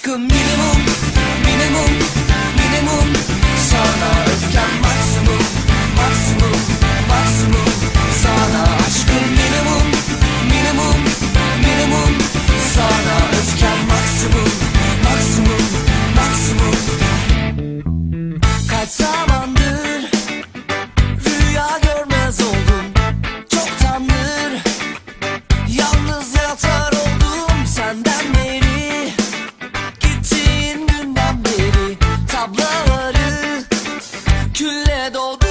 Aşkım minimum, minimum, minimum. Sana öfkem maksimum, maksimum, maksimum. Sana aşkım minimum, minimum, minimum. Sana öfkem maksimum, maksimum, maksimum. Kaç zamandır rüya görmez oldum, çoktandır yalnız yatar oldum senden beri. Gittiğin günden beri tablaları külle doldu.